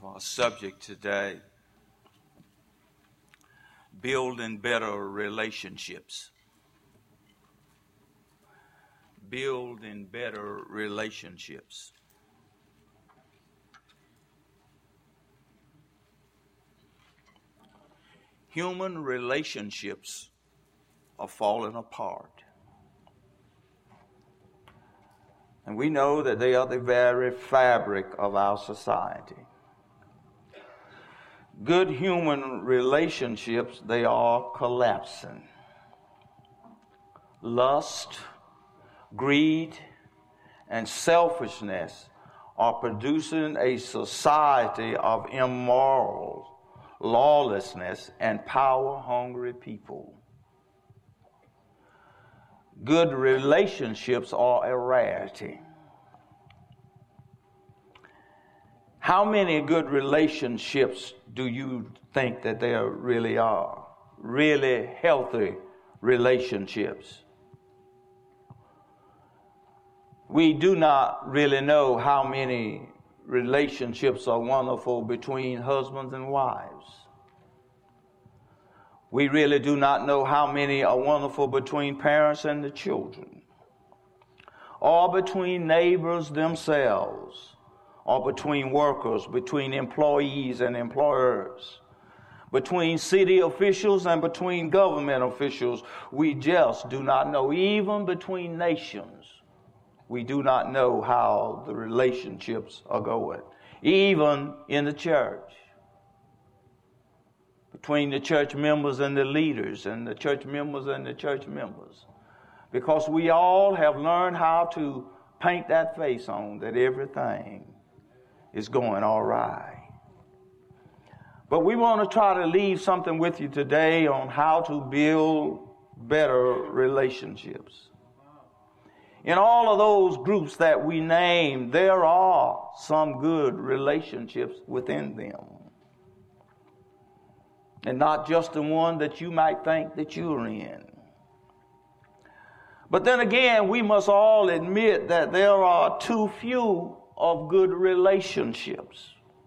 our subject today, building better relationships. Building better relationships. Human relationships are falling apart. And we know that they are the very fabric of our society. Good human relationships, they are collapsing. Lust, greed, and selfishness are producing a society of immoral, lawlessness, and power-hungry people. Good relationships are a rarity. How many good relationships do you think that there really are? Really healthy relationships. We do not really know how many relationships are wonderful between husbands and wives. We really do not know how many are wonderful between parents and the children, or between neighbors themselves, or between workers, between employees and employers, between city officials and between government officials. We just do not know. Even between nations, we do not know how the relationships are going. Even in the church, between the church members and the leaders, and the church members and the church members. Because we all have learned how to paint that face on that everything is going all right. But we want to try to leave something with you today on how to build better relationships. In all of those groups that we named, there are some good relationships within them. And not just the one that you might think that you're in. But then again, we must all admit that there are too few of good relationships.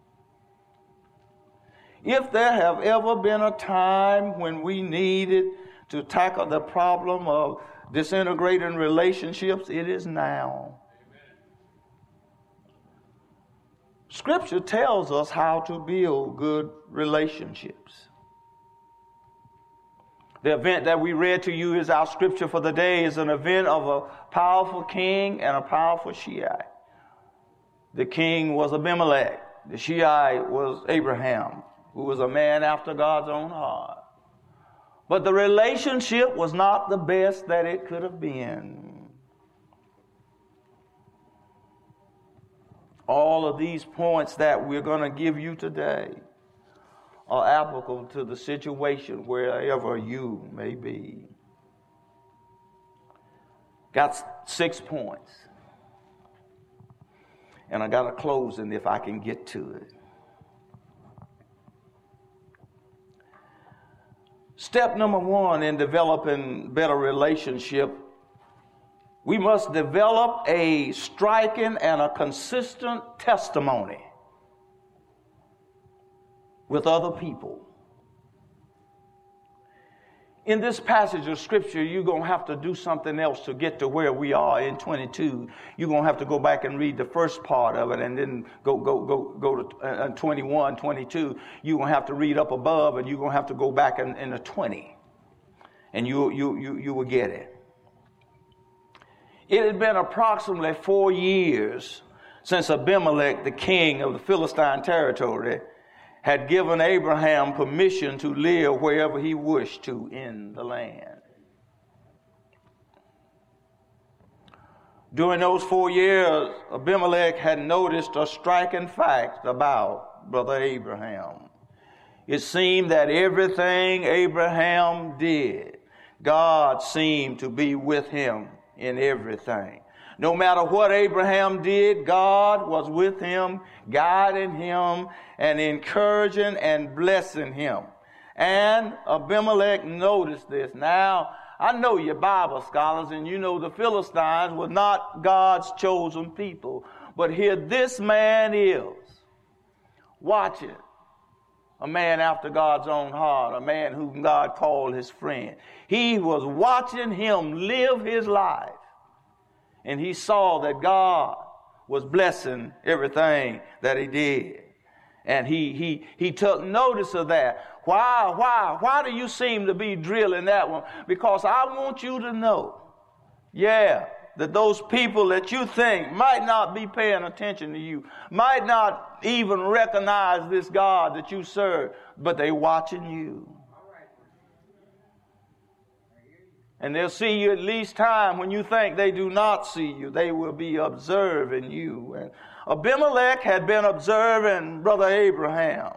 If there have ever been a time when we needed to tackle the problem of disintegrating relationships, it is now. Scripture tells us how to build good relationships. The event that we read to you is our scripture for the day, is an event of a powerful king and a powerful Shiite. The king was Abimelech. The Shiite was Abraham, who was a man after God's own heart. But the relationship was not the best that it could have been. All of these points that we're going to give you today are applicable to the situation wherever you may be. Got 6 points. And I got a closing if I can get to it. Step number 1 in developing better relationship, we must develop a striking and a consistent testimony with other people. In this passage of Scripture, you're going to have to do something else to get to where we are in 22. You're going to have to go back and read the first part of it, and then go to 21, 22. You're going to have to read up above, and you're going to have to go back in the 20. And you will get it. It had been approximately 4 years since Abimelech, the king of the Philistine territory, had given Abraham permission to live wherever he wished to in the land. During those 4 years, Abimelech had noticed a striking fact about Brother Abraham. It seemed that everything Abraham did, God seemed to be with him in everything. No matter what Abraham did, God was with him, guiding him, and encouraging and blessing him. And Abimelech noticed this. Now, I know you're Bible scholars, and you know the Philistines were not God's chosen people. But here this man is, watching a man after God's own heart, a man whom God called his friend. He was watching him live his life, and he saw that God was blessing everything that he did. And he took notice of that. Why do you seem to be drilling that one? Because I want you to know, that those people that you think might not be paying attention to you, might not even recognize this God that you serve, but they watching you. And they'll see you at least time when you think they do not see you. They will be observing you. And Abimelech had been observing Brother Abraham.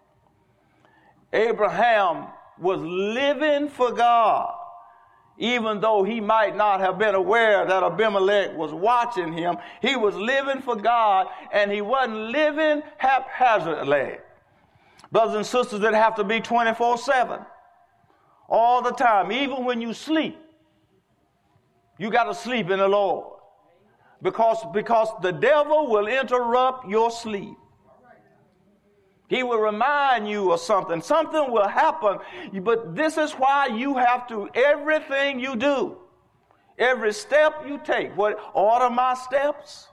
Abraham was living for God, even though he might not have been aware that Abimelech was watching him. He was living for God, and he wasn't living haphazardly. Brothers and sisters, that have to be 24/7. All the time. Even when you sleep, you got to sleep in the Lord. Because the devil will interrupt your sleep. He will remind you of something. Something will happen. But this is why you have to, everything you do, every step you take, order my steps?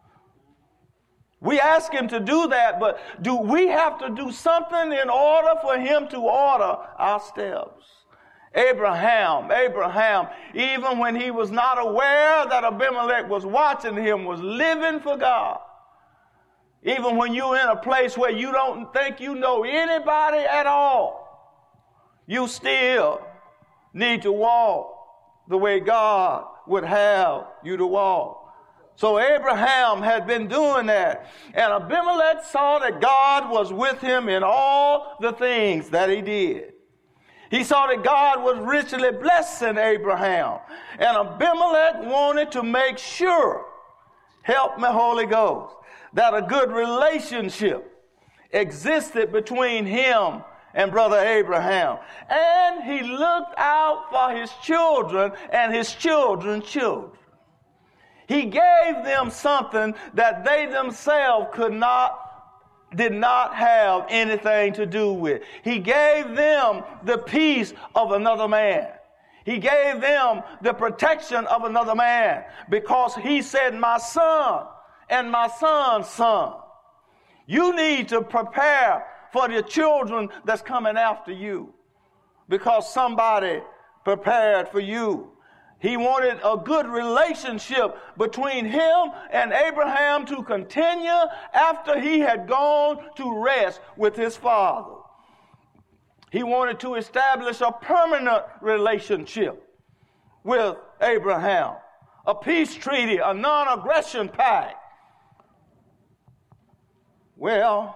We ask him to do that, but do we have to do something in order for him to order our steps? Abraham, even when he was not aware that Abimelech was watching him, was living for God. Even when you're in a place where you don't think you know anybody at all, you still need to walk the way God would have you to walk. So Abraham had been doing that. And Abimelech saw that God was with him in all the things that he did. He saw that God was richly blessing Abraham. And Abimelech wanted to make sure, help me Holy Ghost, that a good relationship existed between him and Brother Abraham. And he looked out for his children and his children's children. He gave them something that they themselves did not have anything to do with. He gave them the peace of another man. He gave them the protection of another man, because he said, my son and my son's son. You need to prepare for the children that's coming after you, because somebody prepared for you. He wanted a good relationship between him and Abraham to continue after he had gone to rest with his father. He wanted to establish a permanent relationship with Abraham, a peace treaty, a non-aggression pact. Well,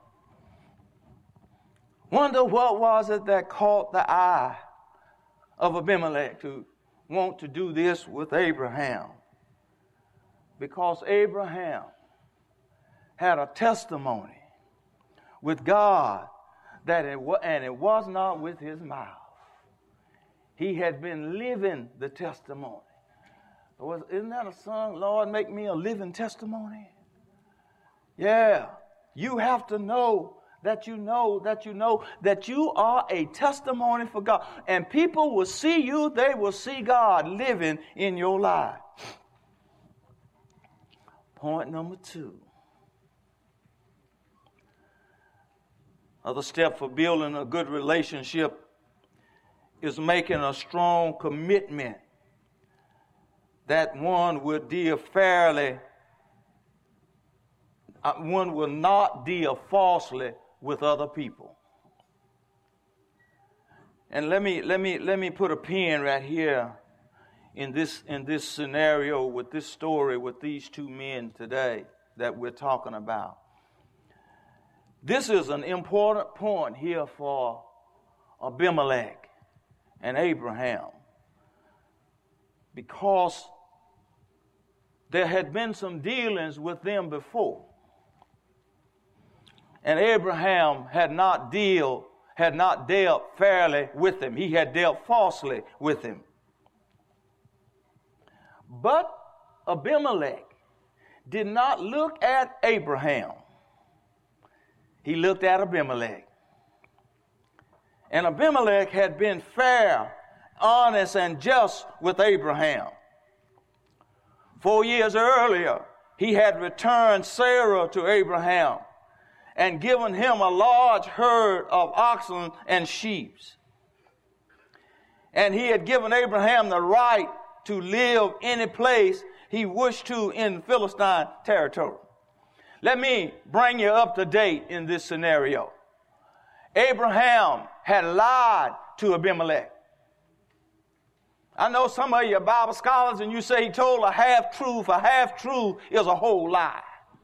wonder what was it that caught the eye of Abimelech to want to do this with Abraham? Because Abraham had a testimony with God and it was not with his mouth. He had been living the testimony. Isn't that a song? Lord, make me a living testimony. Yeah, you have to know that you are a testimony for God. And people will see you, they will see God living in your life. Point number 2. Another step for building a good relationship is making a strong commitment that one will deal fairly, one will not deal falsely with other people. And let me put a pin right here in this scenario with this story with these two men today that we're talking about. This is an important point here for Abimelech and Abraham, because there had been some dealings with them before. And Abraham had not dealt fairly with him. He had dealt falsely with him. But Abimelech did not look at Abraham. he looked at Abimelech. And Abimelech had been fair, honest, and just with Abraham. 4 years earlier, he had returned Sarah to Abraham and given him a large herd of oxen and sheep. And he had given Abraham the right to live any place he wished to in Philistine territory. Let me bring you up to date in this scenario. Abraham had lied to Abimelech. I know some of you are Bible scholars and you say he told a half-truth. A half-truth is a whole lie.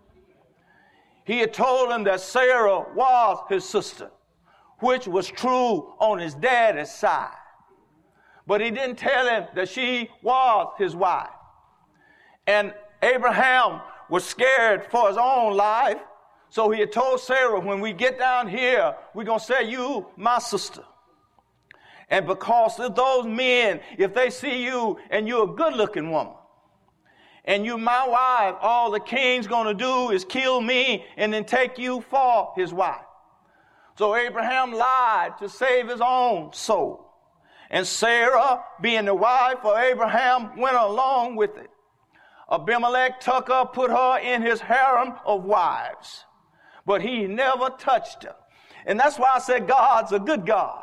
He had told him that Sarah was his sister, which was true on his daddy's side. But he didn't tell him that she was his wife. And Abraham was scared for his own life, so he had told Sarah, when we get down here, we're going to say you my sister. And because of those men, if they see you and you're a good-looking woman, and you my wife, all the king's going to do is kill me and then take you for his wife. So Abraham lied to save his own soul. And Sarah, being the wife of Abraham, went along with it. Abimelech took her, put her in his harem of wives. But he never touched her. And that's why I said God's a good God.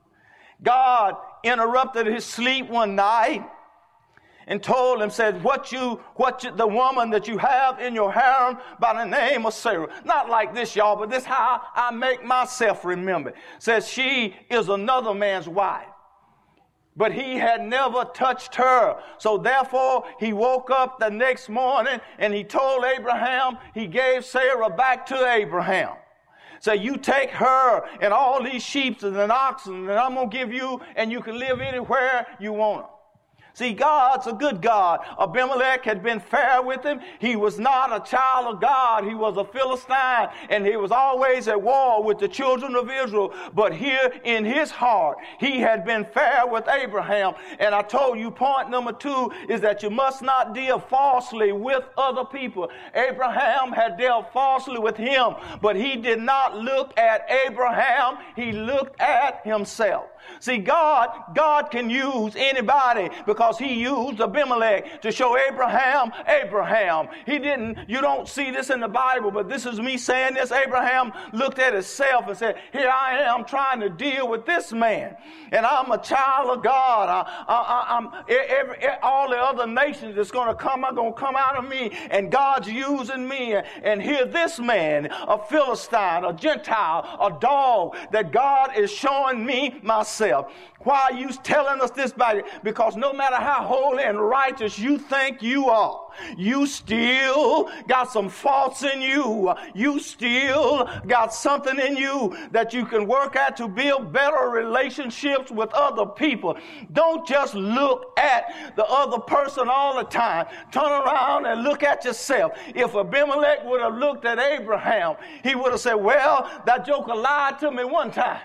God interrupted his sleep one night and told him, said, the woman that you have in your harem by the name of Sarah. Not like this, y'all, but this how I make myself remember. Says she is another man's wife. But he had never touched her. So therefore, he woke up the next morning and he told Abraham, he gave Sarah back to Abraham. So you take her and all these sheep and oxen, and I'm going to give you, and you can live anywhere you want. See, God's a good God. Abimelech had been fair with him. He was not a child of God. He was a Philistine, and he was always at war with the children of Israel. But here in his heart, he had been fair with Abraham. And I told you point number 2 is that you must not deal falsely with other people. Abraham had dealt falsely with him, but he did not look at Abraham. He looked at himself. See, God can use anybody because he used Abimelech to show Abraham. You don't see this in the Bible, but this is me saying this. Abraham looked at himself and said, here I am trying to deal with this man. And I'm a child of God. All the other nations that's going to come are going to come out of me. And God's using me. And here this man, a Philistine, a Gentile, a dog, that God is showing me myself. Why are you telling us this, buddy? Because no matter how holy and righteous you think you are, you still got some faults in you. You still got something in you that you can work at to build better relationships with other people. Don't just look at the other person all the time. Turn around and look at yourself. If Abimelech would have looked at Abraham, he would have said, well, that joker lied to me one time.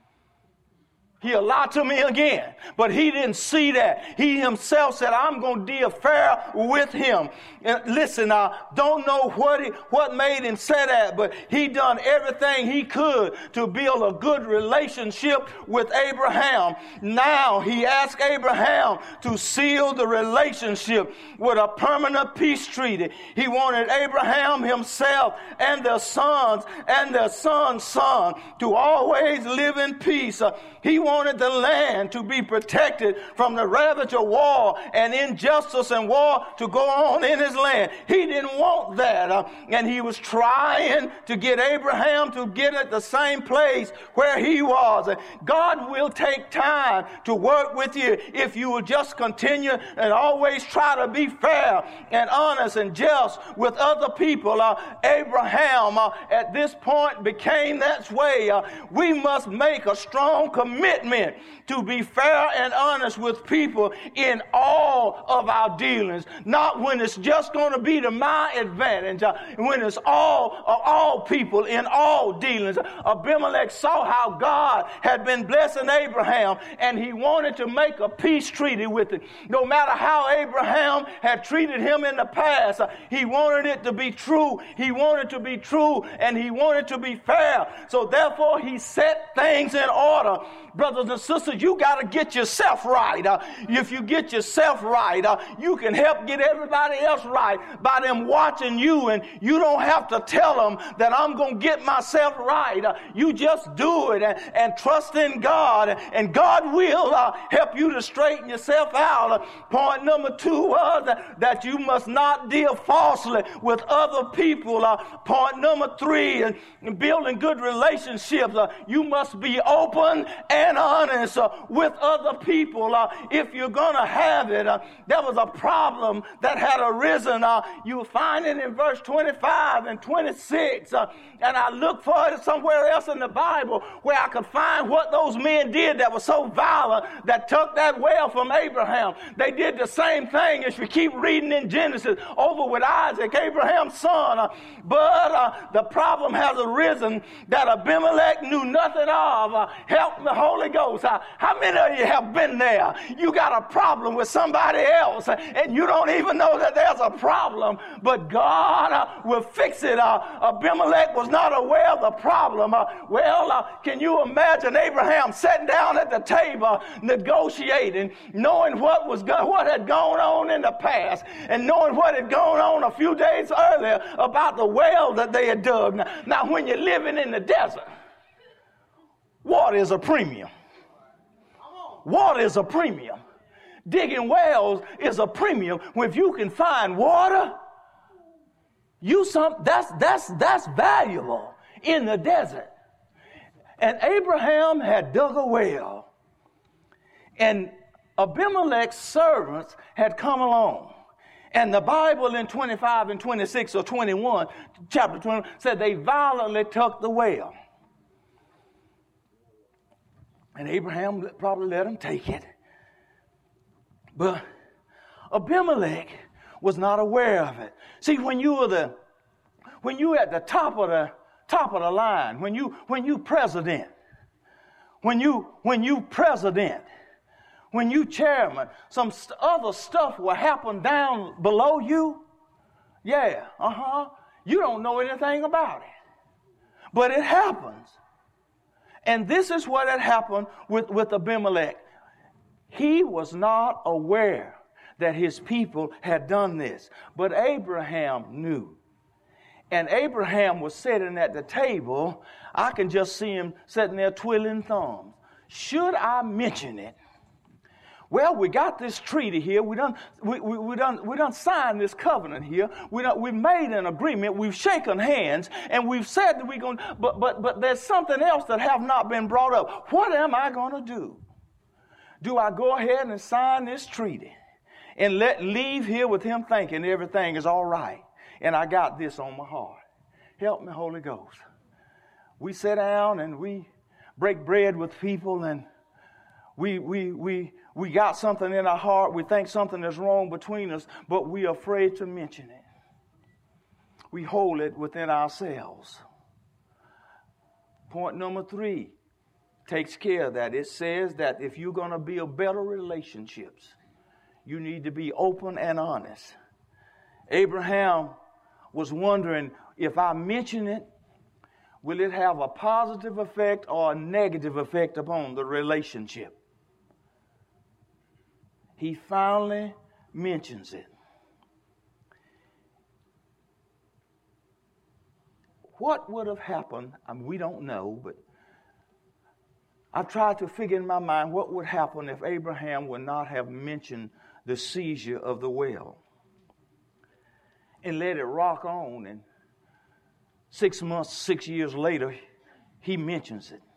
He'll lie to me again. But he didn't see that. He himself said, I'm going to deal fair with him. And listen, I don't know what made him say that, but he done everything he could to build a good relationship with Abraham. Now he asked Abraham to seal the relationship with a permanent peace treaty. He wanted Abraham himself and their sons and their son's son to always live in peace. He wanted the land to be protected from the ravage of war and injustice and war to go on in his land. He didn't want that. And he was trying to get Abraham to get at the same place where he was. God will take time to work with you if you will just continue and always try to be fair and honest and just with other people. Abraham at this point became that way. We must make a strong commitment commitment to be fair and honest with people in all of our dealings, not when it's just going to be to my advantage, when it's all people in all dealings. Abimelech saw how God had been blessing Abraham, and he wanted to make a peace treaty with him. No matter how Abraham had treated him in the past, he wanted it to be true. He wanted to be true, and he wanted to be fair. So therefore, he set things in order. Brothers and sisters, you got to get yourself right. If you get yourself right, you can help get everybody else right by them watching you, and you don't have to tell them that I'm going to get myself right. You just do it and trust in God, and God will help you to straighten yourself out. Point number 2 was that you must not deal falsely with other people. Point number 3, in building good relationships, you must be open and honest with other people. If you're going to have it, there was a problem that had arisen. You find it in verse 25 and 26, and I looked for it somewhere else in the Bible where I could find what those men did that was so violent that took that well from Abraham. They did the same thing as we keep reading in Genesis over with Isaac, Abraham's son. But the problem has arisen that Abimelech knew nothing of. Help the Holy Ghost. How many of you have been there? You got a problem with somebody else and you don't even know that there's a problem, but God will fix it. Abimelech was not aware of the problem. Can you imagine Abraham sitting down at the table negotiating, knowing what had gone on in the past and knowing what had gone on a few days earlier about the well that they had dug. Now when you're living in the desert, water is a premium. Water is a premium. Digging wells is a premium. If you can find water, that's valuable in the desert. And Abraham had dug a well, and Abimelech's servants had come along. And the Bible in 25 and 26 or 21, chapter 20, said they violently took the well. And Abraham probably let them take it. But Abimelech was not aware of it. See, when you at the top of the line, when you president, when you chairman, some other stuff will happen down below you. Yeah, you don't know anything about it, but it happens. And this is what had happened with Abimelech. He was not aware that his people had done this, but Abraham knew. And Abraham was sitting at the table. I can just see him sitting there twiddling thumbs. Should I mention it? Well, we got this treaty here. We done signed this covenant here. We made an agreement. We've shaken hands, and we've said that we're going. But there's something else that have not been brought up. What am I going to do? Do I go ahead and sign this treaty and leave here with him thinking everything is all right, and I got this on my heart? Help me, Holy Ghost. We sit down and we break bread with people, and we got something in our heart. We think something is wrong between us, but we're afraid to mention it. We hold it within ourselves. Point number 3 takes care of that. It says that if you're going to build better relationships, you need to be open and honest. Abraham was wondering, if I mention it, will it have a positive effect or a negative effect upon the relationship? He finally mentions it. What would have happened? We don't know, but I tried to figure in my mind what would happen if Abraham would not have mentioned the seizure of the well and let it rock on, and 6 years later, he mentions it.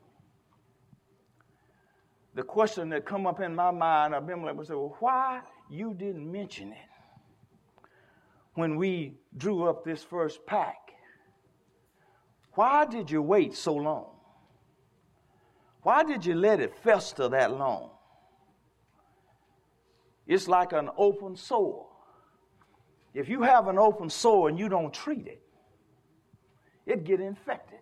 The question that come up in my mind, Abimelech would say, well, why you didn't mention it when we drew up this first pact? Why did you wait so long? Why did you let it fester that long? It's like an open sore. If you have an open sore and you don't treat it, it get infected.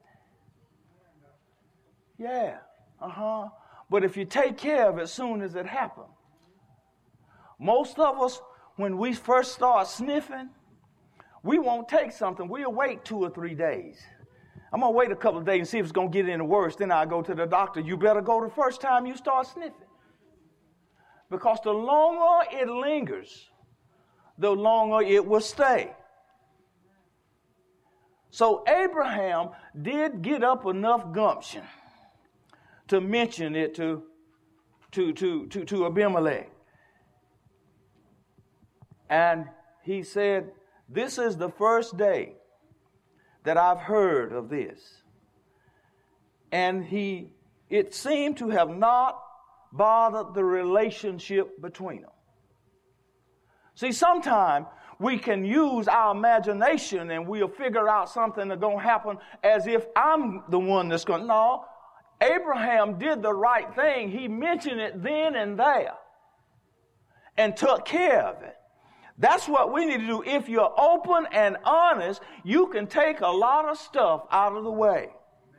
Yeah, But if you take care of it as soon as it happens, most of us, when we first start sniffing, we won't take something. We'll wait 2 or 3 days. I'm going to wait a couple of days and see if it's going to get any worse. Then I'll go to the doctor. You better go the first time you start sniffing. Because the longer it lingers, the longer it will stay. So Abraham did get up enough gumption to mention it to Abimelech. And he said, this is the first day that I've heard of this. And it seemed to have not bothered the relationship between them. See, sometimes we can use our imagination and we'll figure out something that's going to happen as if I'm the one that's going to. No, Abraham did the right thing. He mentioned it then and there and took care of it. That's what we need to do. If you're open and honest, you can take a lot of stuff out of the way.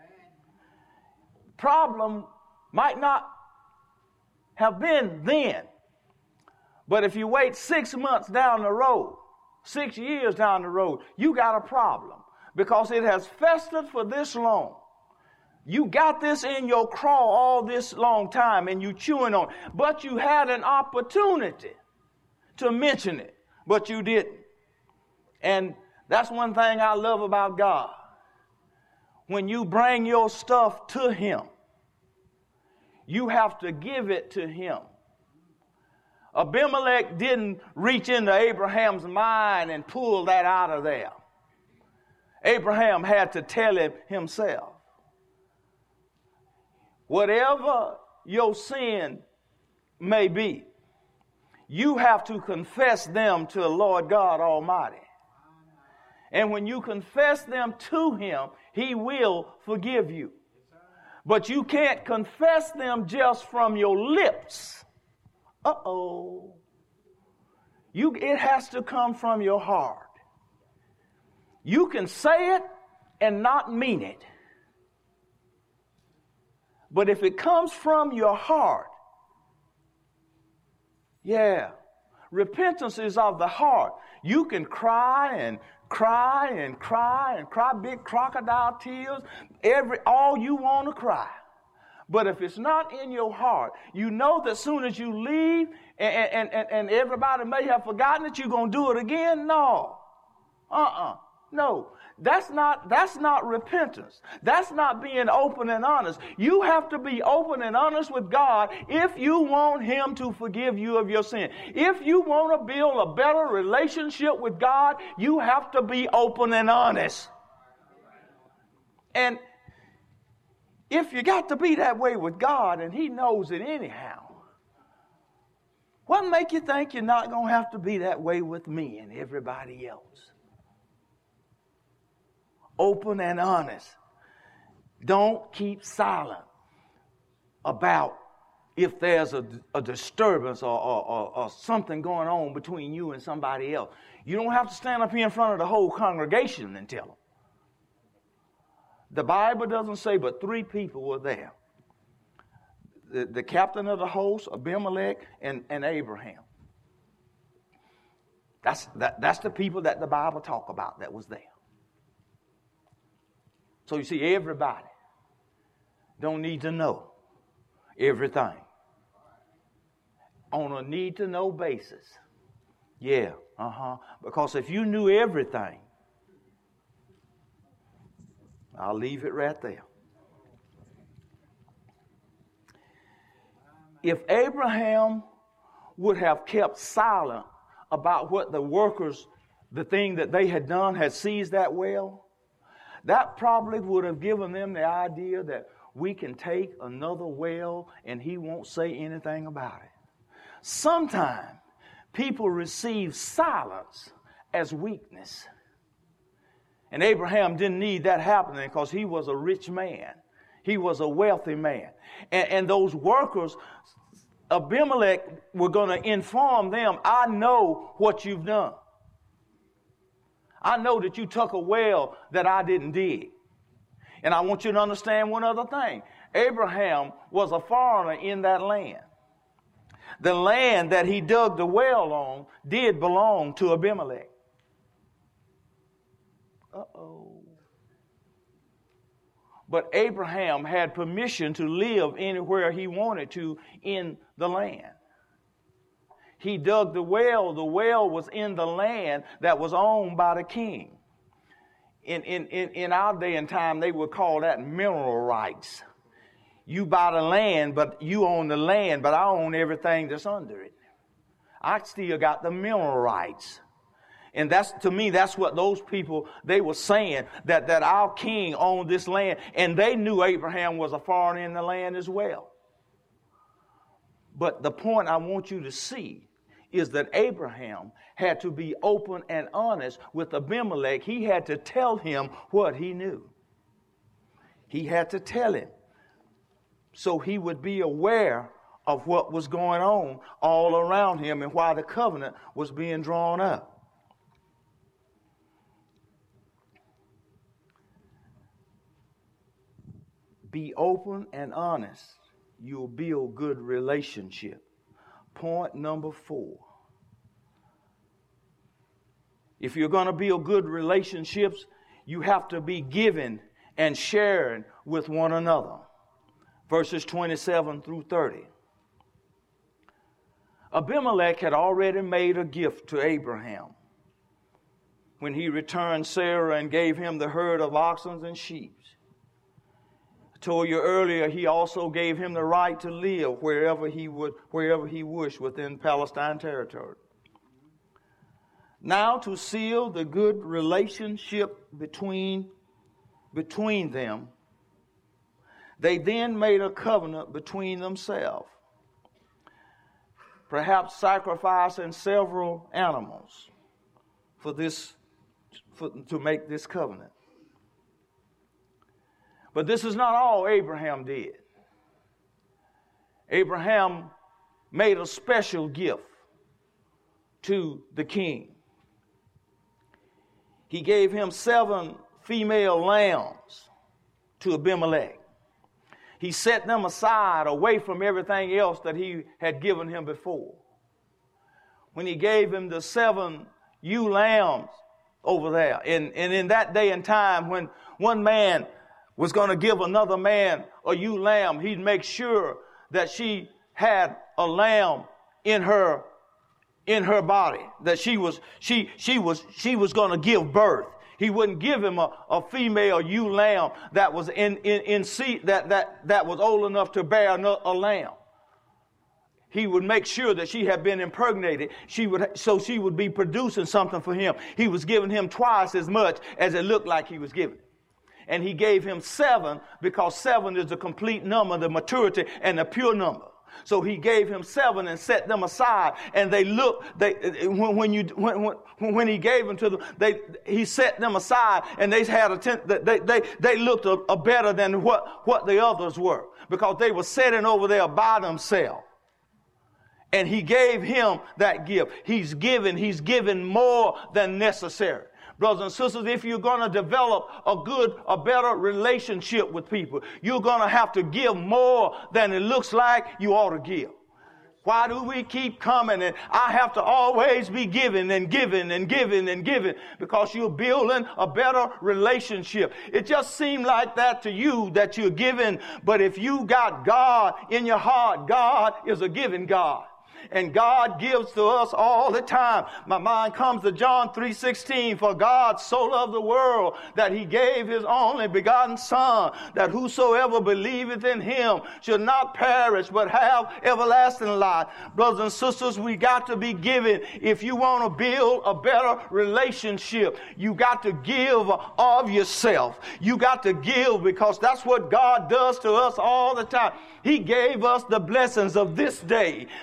Problem might not have been then. But if you wait 6 months down the road, 6 years down the road, you got a problem because it has festered for this long. You got this in your craw all this long time and you chewing on it. But you had an opportunity to mention it, but you didn't. And that's one thing I love about God. When you bring your stuff to Him, you have to give it to Him. Abimelech didn't reach into Abraham's mind and pull that out of there. Abraham had to tell him himself. Whatever your sin may be, you have to confess them to the Lord God Almighty. And when you confess them to Him, He will forgive you. But you can't confess them just from your lips. It has to come from your heart. You can say it and not mean it. But if it comes from your heart, repentance is of the heart. You can cry and cry and cry and cry big crocodile tears, all you want to cry. But if it's not in your heart, you know that as soon as you leave and everybody may have forgotten that you're going to do it again. No. No. That's not repentance. That's not being open and honest. You have to be open and honest with God if you want Him to forgive you of your sin. If you want to build a better relationship with God, you have to be open and honest. And if you got to be that way with God and He knows it anyhow, what make you think you're not going to have to be that way with me and everybody else? Open and honest. Don't keep silent about if there's a disturbance or something going on between you and somebody else. You don't have to stand up here in front of the whole congregation and tell them. The Bible doesn't say, but 3 people were there. The captain of the host, Abimelech, and Abraham. That's the people that the Bible talk about that was there. So you see, everybody don't need to know everything. On a need-to-know basis. Because if you knew everything, I'll leave it right there. If Abraham would have kept silent about what the workers, the thing that they had done, had seized that well, that probably would have given them the idea that we can take another well and he won't say anything about it. Sometimes people receive silence as weakness. And Abraham didn't need that happening because he was a rich man. He was a wealthy man. And those workers, Abimelech were going to inform them, I know what you've done. I know that you took a well that I didn't dig. And I want you to understand one other thing. Abraham was a foreigner in that land. The land that he dug the well on did belong to Abimelech. But Abraham had permission to live anywhere he wanted to in the land. He dug the well. The well was in the land that was owned by the king. In our day and time, they would call that mineral rights. You buy the land, but you own the land, but I own everything that's under it. I still got the mineral rights. And that's, to me, that's what those people, they were saying, that our king owned this land. And they knew Abraham was a foreigner in the land as well. But the point I want you to see is that Abraham had to be open and honest with Abimelech. He had to tell him what he knew. He had to tell him so he would be aware of what was going on all around him and why the covenant was being drawn up. Be open and honest. You'll build good relationship. Point number 4. If you're going to build good relationships, you have to be giving and sharing with one another. Verses 27 through 30. Abimelech had already made a gift to Abraham when he returned Sarah and gave him the herd of oxen and sheep. I told you earlier, he also gave him the right to live wherever he wished within Palestine territory. Now, to seal the good relationship between them, they then made a covenant between themselves, perhaps sacrificing several animals to make this covenant. But this is not all Abraham did. Abraham made a special gift to the king. He gave him 7 female lambs to Abimelech. He set them aside away from everything else that he had given him before. When he gave him the 7 ewe lambs over there, and in that day and time when one man was going to give another man a ewe lamb, he'd make sure that she had a lamb in her body, that she was going to give birth. He wouldn't give him a female ewe lamb that was in seed that was old enough to bear a lamb. He would make sure that she had been impregnated. She would be producing something for him. He was giving him twice as much as it looked like he was giving. And he gave him 7 because 7 is the complete number, the maturity and the pure number. So he gave him 7 and set them aside. And they looked. When he gave them to them, he set them aside, and they had they looked better than what the others were, because they were sitting over there by themselves. And he gave him that gift. He's given more than necessary. Brothers and sisters, if you're going to develop a better relationship with people, you're going to have to give more than it looks like you ought to give. Why do we keep coming and I have to always be giving and giving and giving and giving? Because you're building a better relationship. It just seemed like that to you, that you're giving, but if you got God in your heart, God is a giving God. And God gives to us all the time. My mind comes to John 3:16. For God so loved the world that he gave his only begotten Son, that whosoever believeth in him should not perish but have everlasting life. Brothers and sisters, we got to be giving. If you want to build a better relationship, you got to give of yourself. You got to give, because that's what God does to us all the time. He gave us the blessings of this day that he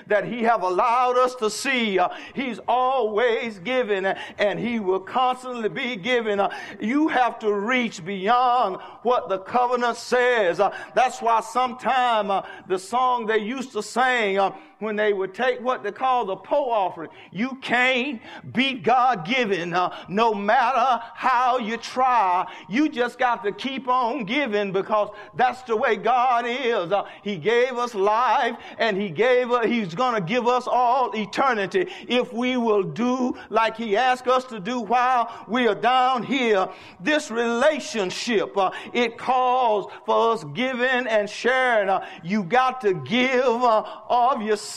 have allowed us to see. He's always giving, and he will constantly be giving. You have to reach beyond what the covenant says. That's why sometime the song they used to sing when they would take what they call the Poe offering, you can't beat God-given no matter how you try. You just got to keep on giving, because that's the way God is. He gave us life, and he's going to give us all eternity if we will do like he asked us to do while we are down here. This relationship, it calls for us giving and sharing. You got to give of yourself,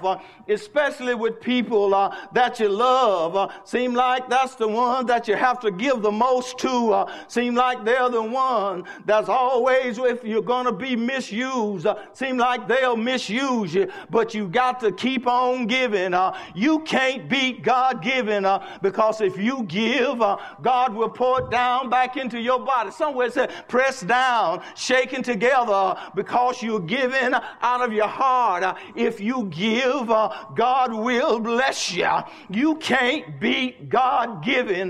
especially with people that you love. Seem like that's the one that you have to give the most to. Seem like they're the one that's always, if you're going to be misused, seem like they'll misuse you, but you got to keep on giving. You can't beat God giving, because if you give, God will pour it down back into your body. Somewhere it says, pressed down, shaken together, because you're giving out of your heart. If you give, God will bless you. You can't beat God giving,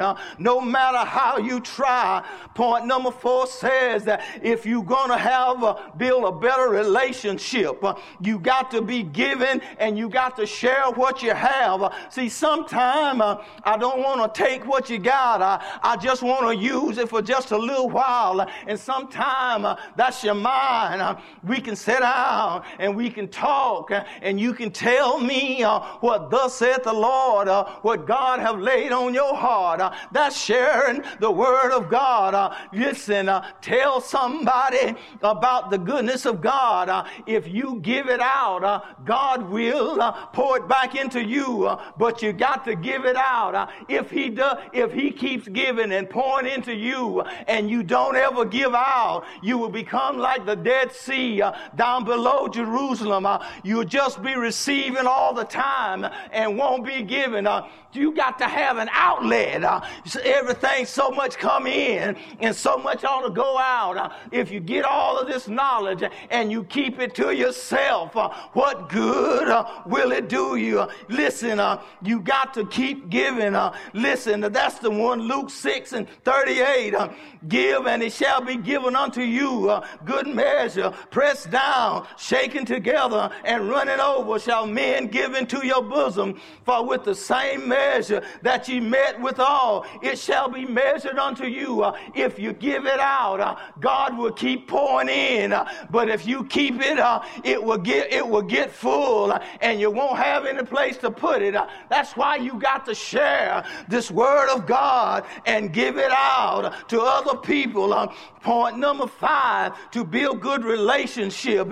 no matter how you try. Point number 4 says that if you're going to build a better relationship, you got to be giving, and you got to share what you have. See, sometimes I don't want to take what you got. I just want to use it for just a little while. And sometimes that's your mind. We can sit down and we can talk, and you can tell me what thus saith the Lord, what God have laid on your heart. That's sharing the word of God. Listen, tell somebody about the goodness of God. If you give it out, God will pour it back into you, but you got to give it out. If he keeps giving and pouring into you, and you don't ever give out, you will become like the Dead Sea down below Jerusalem. You'll just be receiving all the time and won't be giving. You got to have an outlet. Everything so much come in and so much ought to go out. If you get all of this knowledge and you keep it to yourself, what good will it do you? Listen, you got to keep giving. Listen, that's the one, Luke 6:38. Give, and it shall be given unto you. Good measure, pressed down, shaken together, and running over shall men give into your bosom. For with the same measure that ye met withal, it shall be measured unto you. If you give it out, God will keep pouring in. But if you keep it, it will get full, and you won't have any place to put it. That's why you got to share this word of God and give it out to other people. Point number 5, to build good relationship,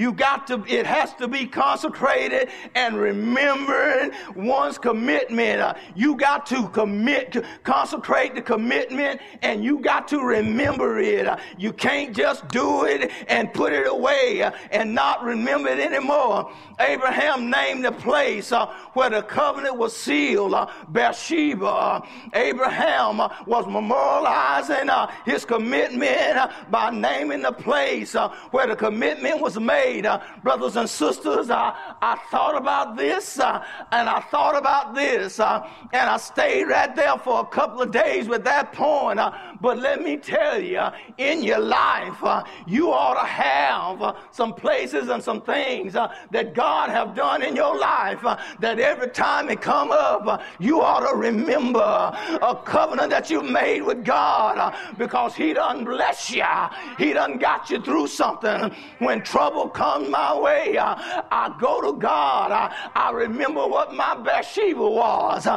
it has to be consecrated and remembering one's commitment. You got to consecrate the commitment, and you got to remember it. You can't just do it and put it away and not remember it anymore. Abraham named the place where the covenant was sealed Beersheba. Abraham was memorializing his commitment by naming the place where the commitment was made. Brothers and sisters, I thought about this and I thought about this, and I stayed right there for a couple of days with that point. But let me tell you, in your life, you ought to have some places and some things that God have done in your life, that every time it come up, you ought to remember a covenant that you made with God, because he done bless you. He done got you through something. When trouble comes my way, I go to God. I remember what my Beersheba was.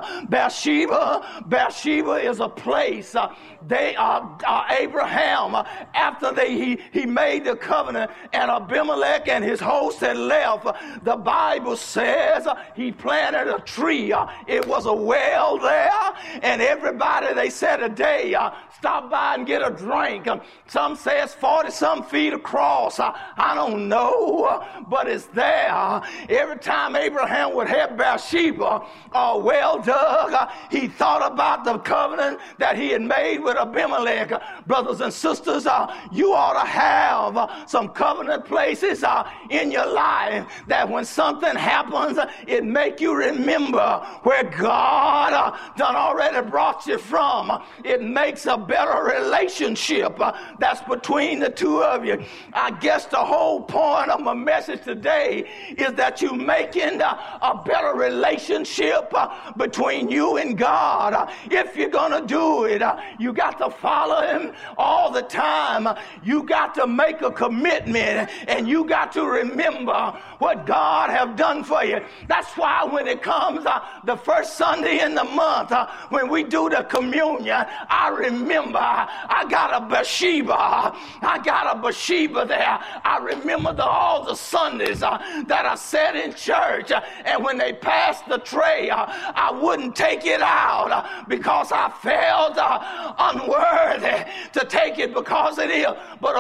Beersheba is a place. Abraham, after he made the covenant and Abimelech and his host had left, the Bible says he planted a tree. It was a well there, and everybody, they said a day, stop by and get a drink. Some say it's 40-some feet across. I don't know, but it's there. every time Abraham would have Bathsheba well dug, he thought about the covenant that he had made with Abimelech. Brothers and sisters, you ought to have some covenant places in your life that when something happens, it make you remember where God done already brought you from. It makes a better relationship that's between the two of you. I guess the whole point of my message today is that you making a better relationship between you and God. If you're going to do it, you got to follow him all the time. You got to make a commitment, and you got to remember what God have done for you. That's why when it comes the first Sunday in the month, when we do the communion, I remember I got a Bathsheba. I got a Bathsheba there. I remember all the Sundays that I sat in church, and when they passed the tray, I wouldn't take it out because I felt unworthy to take it because it is. But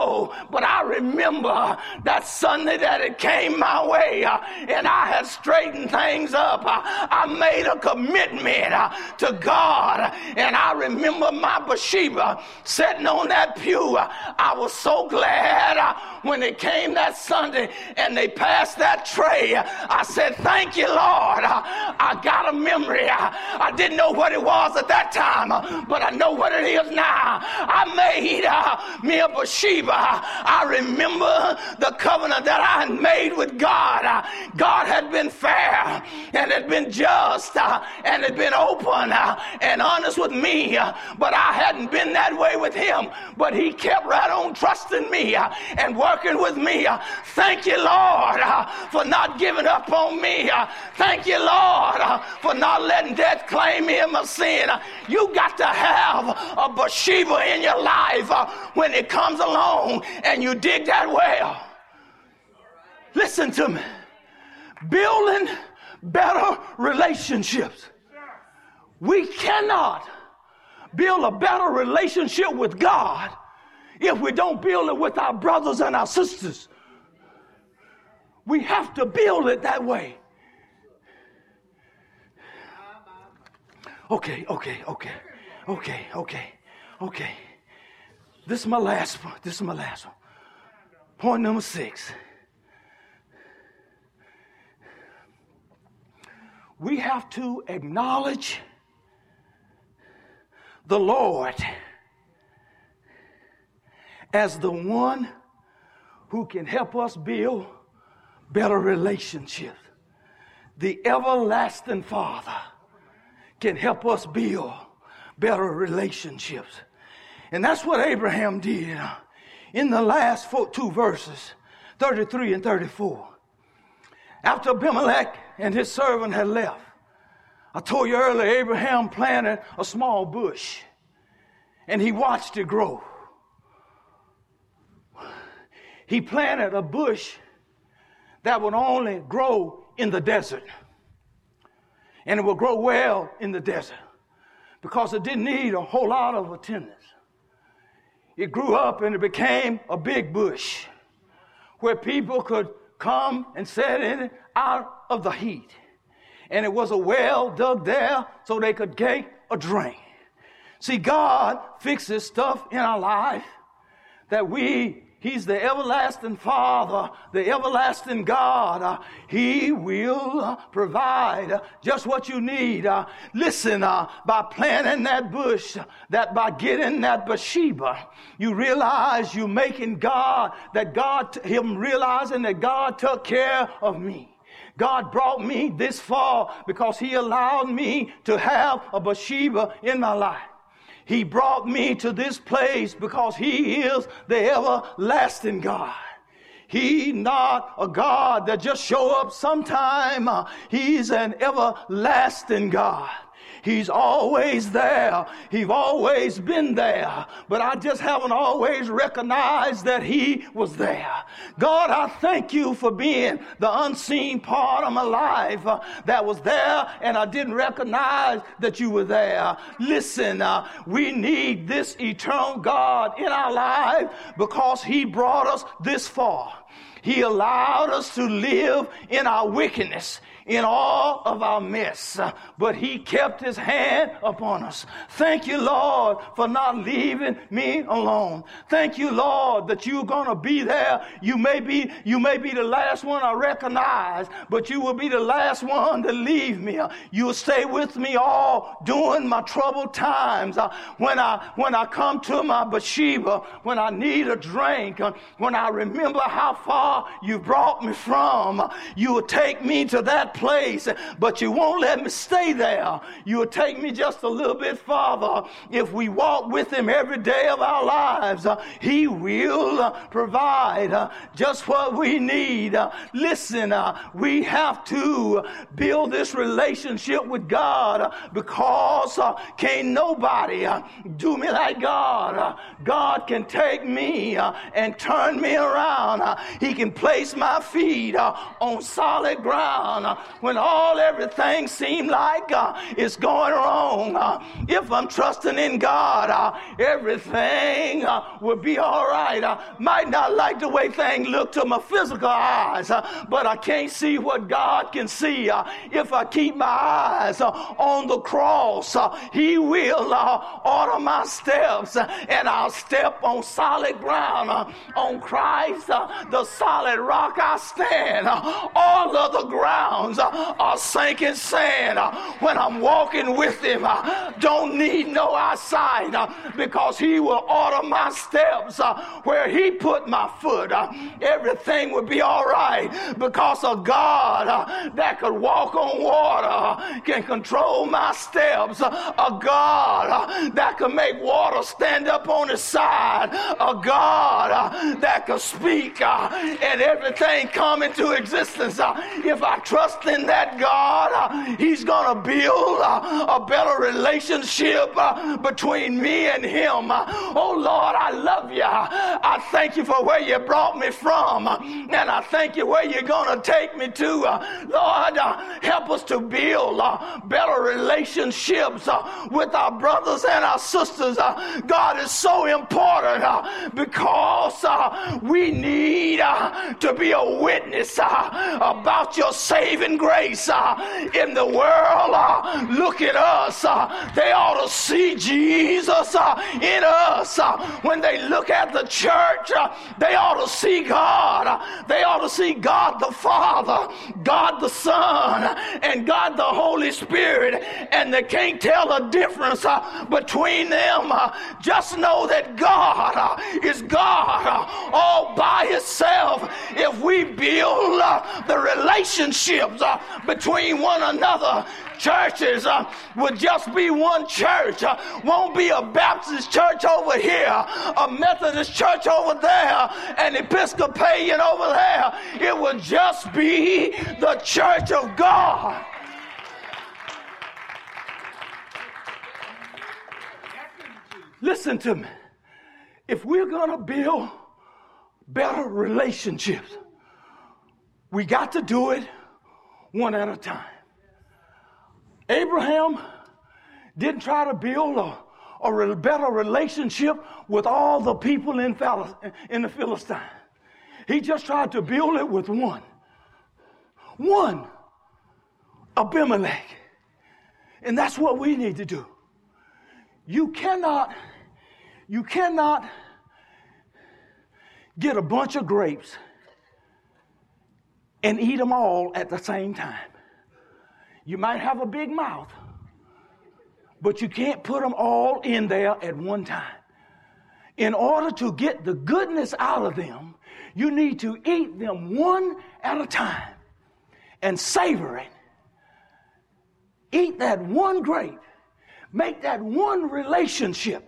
I remember that Sunday that it came my way, and I had straightened things up. I made a commitment to God, and I remember my Bathsheba sitting on that pew. I was so glad when it came that Sunday and they passed that tray. I said, thank you, Lord. I got a memory. I didn't know what it was at that time, but I know what it is now. I made me a Bathsheba. I remember the covenant that I had made with God. God had been fair and had been just and had been open and honest with me, but I hadn't been that way with him. But he kept right on trusting me and working with me. Thank you, Lord, for not giving up on me. Thank you, Lord, for not letting death claim me in my sin. You got to have a Bathsheba in your life when it comes along and you dig that well. Listen to me. Building better relationships. We cannot build a better relationship with God if we don't build it with our brothers and our sisters. We have to build it that way. Okay. This is my last one. Point number 6. We have to acknowledge the Lord as the one who can help us build better relationships. The everlasting Father can help us build better relationships. And that's what Abraham did in the last 2 verses, 33 and 34. After Abimelech and his servant had left, I told you earlier, Abraham planted a small bush and he watched it grow. He planted a bush that would only grow in the desert. And it would grow well in the desert because it didn't need a whole lot of attendance. It grew up and it became a big bush where people could come and sit in it out of the heat. And it was a well dug there so they could get a drink. See, God fixes stuff in our life that He's the everlasting Father, the everlasting God. He will provide just what you need. Listen, by planting that bush, that by getting that Bathsheba, you realize you're making him realizing that God took care of me. God brought me this far because he allowed me to have a Bathsheba in my life. He brought me to this place because he is the everlasting God. He's not a God that just show up sometime. He's an everlasting God. He's always there. He's always been there. But I just haven't always recognized that he was there. God, I thank you for being the unseen part of my life that was there, and I didn't recognize that you were there. Listen, we need this eternal God in our life because he brought us this far. He allowed us to live in our wickedness, in all of our mess, but he kept his hand upon us. Thank you, Lord, for not leaving me alone. Thank you, Lord, that you're going to be there. You may be the last one I recognize, but you will be the last one to leave me. You'll stay with me all during my troubled times. When I come to my Bathsheba, when I need a drink, when I remember how far you brought me from, you will take me to that place, but you won't let me stay there. You will take me just a little bit farther. If we walk with him every day of our lives, he will provide just what we need. Listen, we have to build this relationship with God because can't nobody do me like God. God can take me and turn me around. He can place my feet on solid ground when everything seems like it's going wrong. If I'm trusting in God, everything will be all right. I might not like the way things look to my physical eyes, but I can't see what God can see. If I keep my eyes on the cross, he will order my steps, and I'll step on solid ground. On Christ, the solid rock I stand. All other grounds are sinking sand. When I'm walking with him, I don't need no eyesight because he will order my steps. Where he put my foot, everything will be all right because a God that could walk on water can control my steps. A God that can make water stand up on his side. A God that can speak and everything come into existence. If I trust in that God, he's going to build a better relationship between me and him. Oh Lord, I love you. I thank you for where you brought me from, and I thank you where you're going to take me to. Lord, help us to build better relationships with our brothers and our sisters. God is so important because we need to be a witness about your saving grace in the world. Look at us. They ought to see Jesus in us. When they look at the church, they ought to see God. They ought to see God the Father, God the Son, and God the Holy Spirit, and they can't tell the difference between them. Just know that God is God all by himself. If we build the relationships between one another, churches would just be one church. Won't be a Baptist church over here, a Methodist church over there, an Episcopalian over there. It would just be the church of God. Listen to me. If we're going to build better relationships, we got to do it one at a time. Abraham didn't try to build a better relationship with all the people in the Philistine. He just tried to build it with one, Abimelech. And that's what we need to do. You cannot get a bunch of grapes and eat them all at the same time. You might have a big mouth, but you can't put them all in there at one time. In order to get the goodness out of them, you need to eat them one at a time and savor it. Eat that one grape. Make that one relationship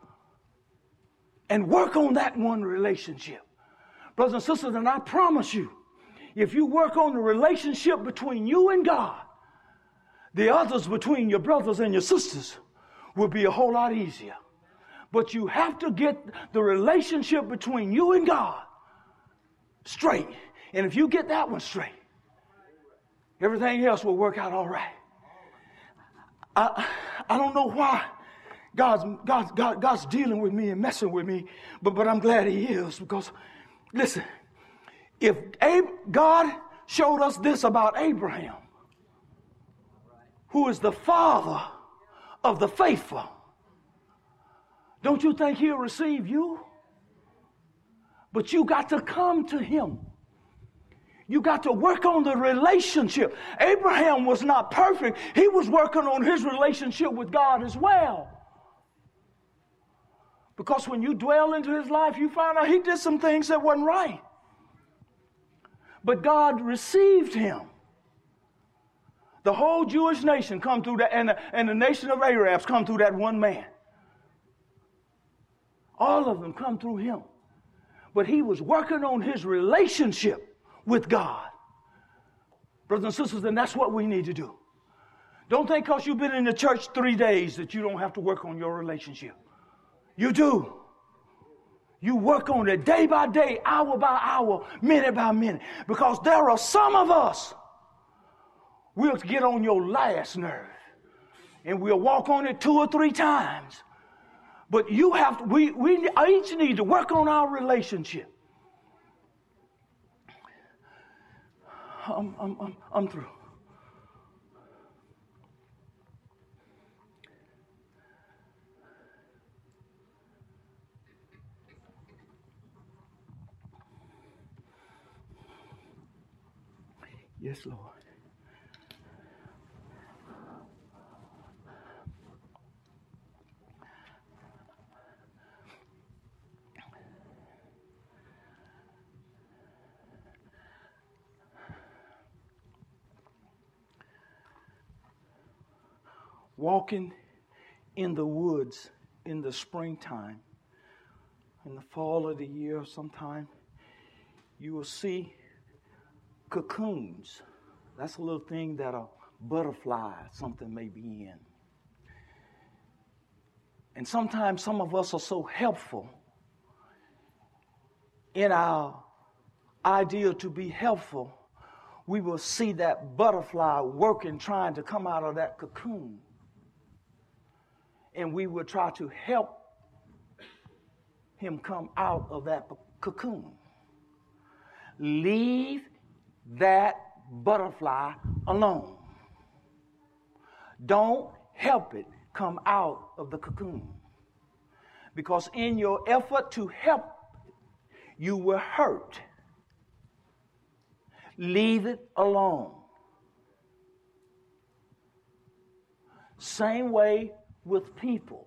and work on that one relationship. Brothers and sisters, and I promise you, if you work on the relationship between you and God, the others between your brothers and your sisters will be a whole lot easier. But you have to get the relationship between you and God straight. And if you get that one straight, everything else will work out all right. I don't know why God's dealing with me and messing with me, but I'm glad he is, because, listen, if God showed us this about Abraham, who is the father of the faithful, don't you think he'll receive you? But you got to come to him. You got to work on the relationship. Abraham was not perfect. He was working on his relationship with God as well. Because when you dwell into his life, you find out he did some things that wasn't right. But God received him. The whole Jewish nation come through that, and the nation of Arabs come through that one man. All of them come through him. But he was working on his relationship with God. Brothers and sisters, and that's what we need to do. Don't think because you've been in the church 3 days that you don't have to work on your relationship. You do. You work on it day by day, hour by hour, minute by minute. Because there are some of us, we'll get on your last nerve. And we'll walk on it 2 or 3 times. But you have to, we each need to work on our relationship. I'm through. Yes, Lord. Walking in the woods in the springtime, in the fall of the year sometime, you will see cocoons. That's a little thing that a butterfly, something may be in. And sometimes some of us are so helpful in our idea to be helpful, we will see that butterfly working, trying to come out of that cocoon. And we will try to help him come out of that cocoon. Leave that butterfly alone. Don't help it come out of the cocoon. Because in your effort to help, you will hurt. Leave it alone. Same way with people.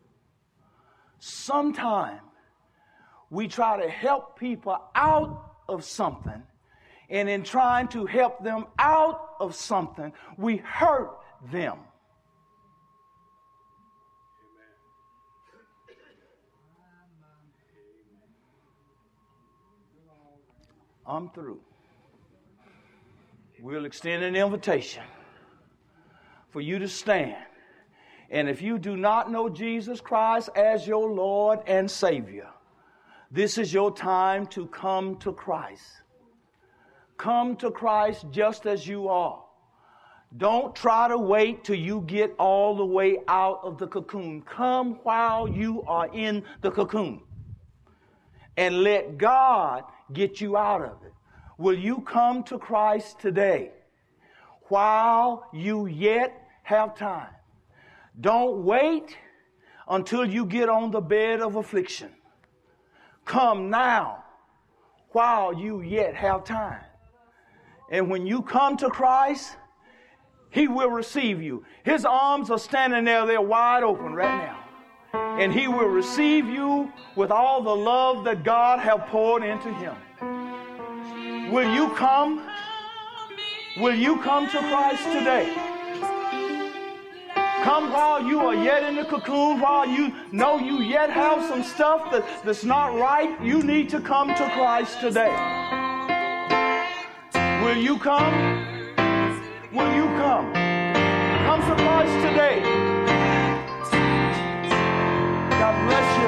Sometimes we try to help people out of something, and in trying to help them out of something, we hurt them. I'm through. We'll extend an invitation for you to stand. And if you do not know Jesus Christ as your Lord and Savior, this is your time to come to Christ. Come to Christ just as you are. Don't try to wait till you get all the way out of the cocoon. Come while you are in the cocoon. And let God get you out of it. Will you come to Christ today while you yet have time? Don't wait until you get on the bed of affliction. Come now while you yet have time. And when you come to Christ, He will receive you. His arms are standing there, they're wide open right now. And He will receive you with all the love that God has poured into Him. Will you come? Will you come to Christ today? Come while you are yet in the cocoon, while you know you yet have some stuff that's not right. You need to come to Christ today. Will you come? Will you come? sound some noise today? God bless you.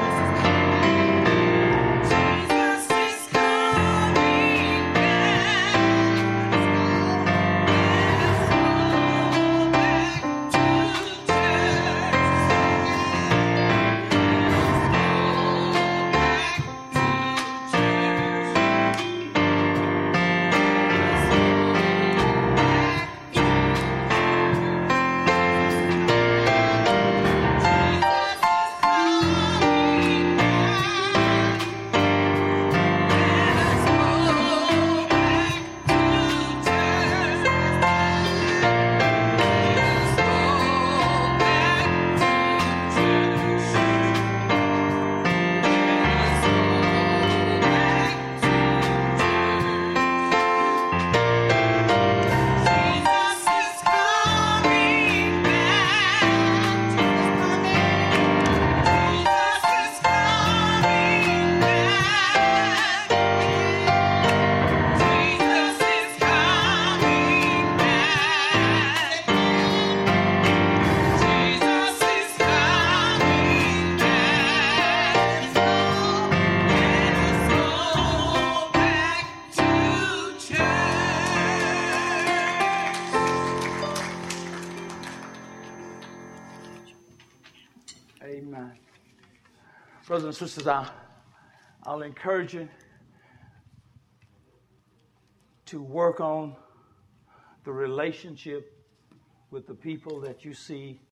Amen. Brothers and sisters, I'll encourage you to work on the relationship with the people that you see